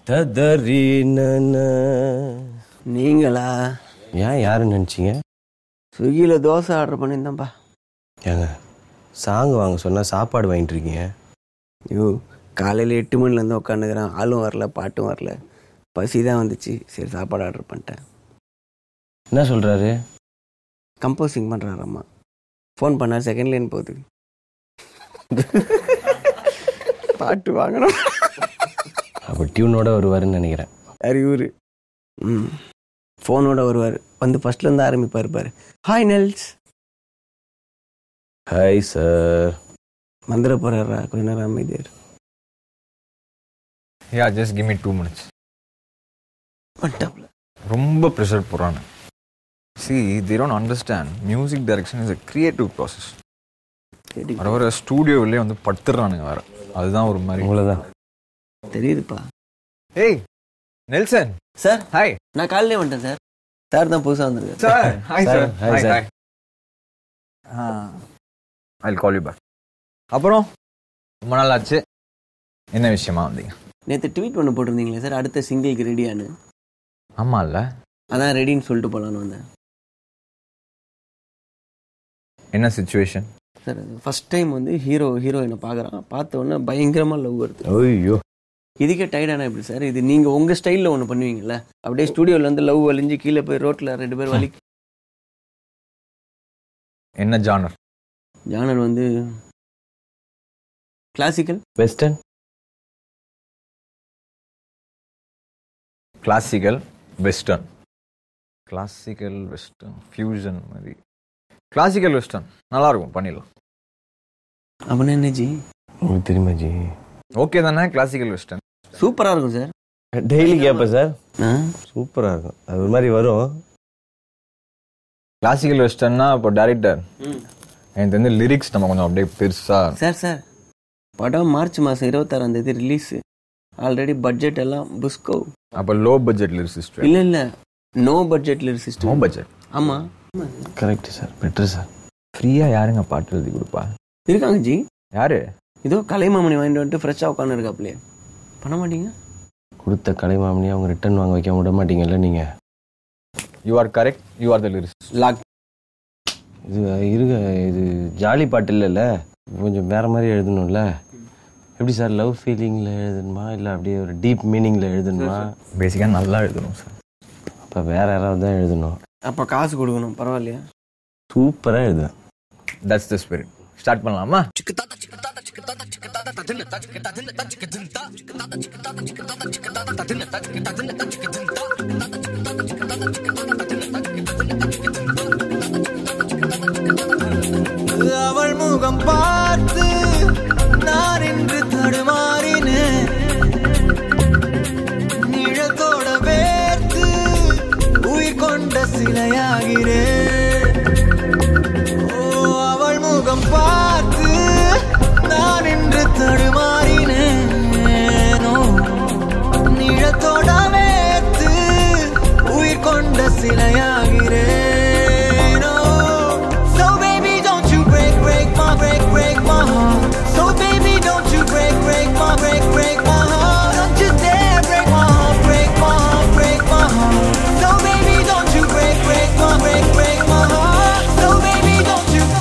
நீங்களா? ஏன் யாருன்னு நினச்சிங்க? ஸ்விக்கியில் தோசை ஆர்டர் பண்ணியிருந்தேன்ப்பா. ஏங்க சாங் வாங்க சொன்னால் சாப்பாடு வாங்கிட்டு இருக்கீங்க. ஐயோ, காலையில் 8 மணிலேருந்து உட்காந்துக்கிறேன். ஆளும் வரல, பாட்டும் வரல. பசி தான் வந்துச்சு, சரி சாப்பாடு ஆர்டர் பண்ணிட்டேன். என்ன சொல்கிறாரு? கம்போசிங் பண்ணுறாரம்மா. ஃபோன் பண்ணால் செகண்ட் லைன் போகுது. பாட்டு வாங்கணும். அப்போ டியூனோட வருவாருன்னு நினைக்கிறேன். அறிவுரு. ஃபோனோட வருவார். வந்து ஃபர்ஸ்ட்லேருந்து ஆரம்பிப்பார் பாரு. ஹாய் நெல்ஸ். Hi sir. வந்துட போகிறாரா? கொஞ்ச நேரம் அமைதியார். Yeah, just give me 2 minutes. வந்துட்டாப்ல. ரொம்ப ப்ரெஷர் போகிறாங்க. See, they don't understand. Music direction is a creative process. வர ஸ்டூடியோவிலே வந்து படுத்துறானுங்க வேற. அதுதான் ஒரு மாதிரி. உங்களதான் தெரியுதுப்பா. ஏய் நெல்சன் சார். ஹாய். நான் காலையிலே வந்துட்டேன் சார். சார் தான் புதுசாக வந்துருக்காரு. Sir hi sir. Hi sir. I'll call you back. அப்புறம் ரொம்ப நாள் ஆச்சு. என்ன விஷயமா வந்தீங்க? நேற்று ட்வீட் பண்ண போட்டிருந்தீங்களே சார், அடுத்த சிங்கிளுக்கு ரெடியானு. ஆமாம் இல்லை, அதான் ரெடின்னு சொல்லிட்டு போகலான்னு வந்தேன். என்ன சிச்சுவேஷன் சார்? ஃபர்ஸ்ட் டைம் வந்து ஹீரோயினை பார்க்குறான். பார்த்த உடனே பயங்கரமாக லவ் வருது. ஐயோ, இதுக்கே டைடானா எப்படி சார்? இது நீங்கள் உங்கள் ஸ்டைலில் ஒன்று பண்ணுவீங்கல்ல, அப்படியே ஸ்டூடியோவில் வந்து லவ் வலிஞ்சு கீழே போய் ரோட்டில் 2 பேர் வலி. என்ன ஜானர்? ஜானர் வந்து classical western. Classical western. Classical western fusion மாதிரி. கிளாசிக்கல் வெஸ்டர்ன் நல்லாயிருக்கும், பண்ணிடலாம். அப்படின்னா என்ன ஜி? உங்களுக்கு தெரியுமா ஜி? ஓகே தானே? கிளாசிக்கல் வெஸ்டர்ன் சூப்பராக இருக்கும் சார். டெய்லி கேட்பேன் சார். சூப்பராக இருக்கும். அது ஒரு மாதிரி வரும். கிளாசிக்கல் வெஸ்டர்ன்னா இப்போ டைரக்டர் எனக்கு வந்து லிரிக்ஸ் நம்ம கொஞ்சம் அப்படியே பெருசாக. சார் படம் மார்ச் மாதம் 26ஆம் தேதி ரிலீஸு. ஆல்ரெடி பட்ஜெட் எல்லாம் புஸ்கோ. அப்போ லோ பட்ஜெட் லிரிசிஸ்ட்? இல்லை no budget lyricist. No budget. ஆமாம் கரெக்ட் சார், பெட்டர் சார். ஃப்ரீயாக யாருங்க பாட்டு எழுதி கொடுப்பா? இருக்காங்க ஜி. யாரு? ஏதோ கலைமாமணி வாங்கிட்டு வந்துட்டு ஃப்ரெஷ்ஷாக உட்காந்து இருக்காப்லையே. பண்ண மாட்டீங்க? கொடுத்த கலைமாமணி அவங்க ரிட்டர்ன் வாங்க வைக்க விட மாட்டீங்கல்ல நீங்கள்? You are correct, you are the lyricist. லாக். இது ஜாலி பாட்டு இல்லைல்ல, கொஞ்சம் வேறு மாதிரி எழுதணும்ல. எப்படி சார், லவ் ஃபீலிங்கில் எழுதணுமா இல்லை அப்படியே ஒரு டீப் மீனிங்கில் எழுதணுமா? பேசிக்காக நல்லா எழுதணும் சார். அப்போ வேறு யாராவது தான் எழுதணும். அப்போ காசு கொடுக்கணும், பரவாயில்லையா? சூப்பராக எழுதுவேன். That's the spirit. ஸ்டார்ட் பண்ணலாமா? அவள் முகம் பார்த்து நான் இன்று தடுமாறினேன். நிழத்தோட வேர்த்து உயிர் கொண்ட சிலையாகிறேன். ஓ, அவள் முகம் பார்த்து நான் இன்று தடுமாறினேன். நிழத்தோட வேர்த்து உயிர் கொண்ட சிலையாகிறேன். Break my heart. So baby don't you break my heart. Don't you dare break my heart, break my heart. So baby don't you break my heart. So baby don't you.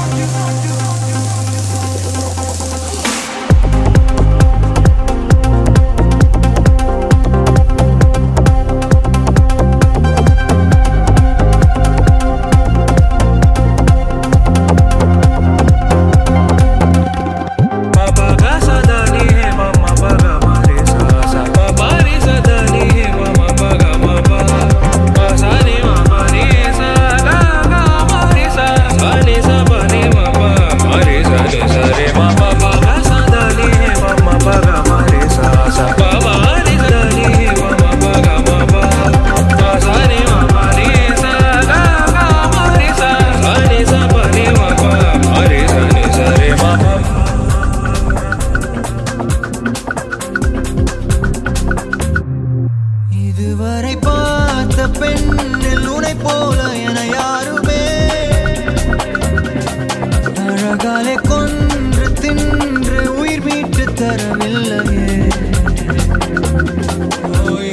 இதுவரை பார்த்த பெண்ணில் உனை போல என யாருமே அழகாலே கொன்று தின்று உயிர் மீட்டு தரவில்லையே.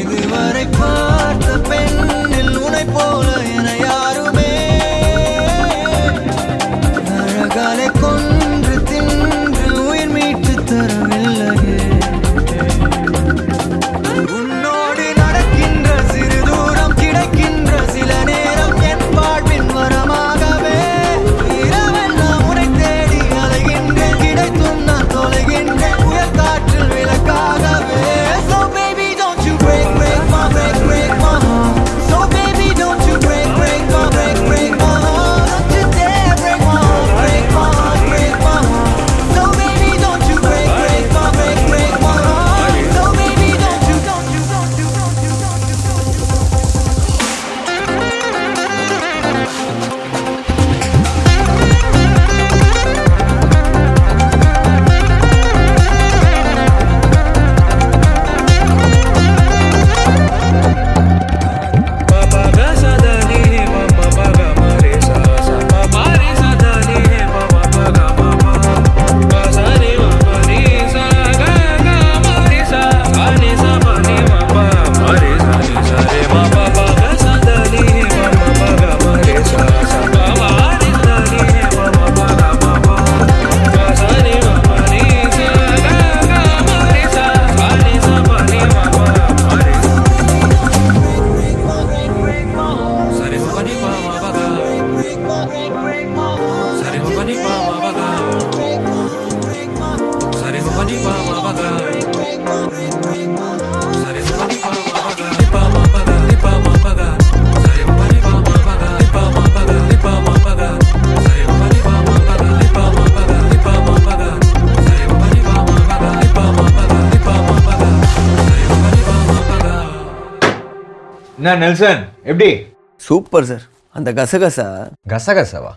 என்ன நெல்சன் எப்படி? Super sir. அந்த கசகசா கசகசவா?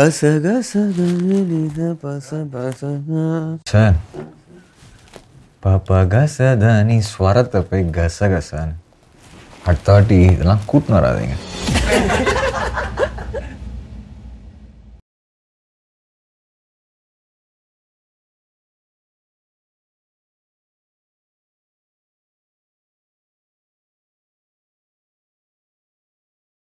சார் பாப்பா கசதானி ஸ்வரத்தை போய் கசகசான்னு அடுத்தாட்டி இதெல்லாம் கூட்டின்னு வராதீங்க.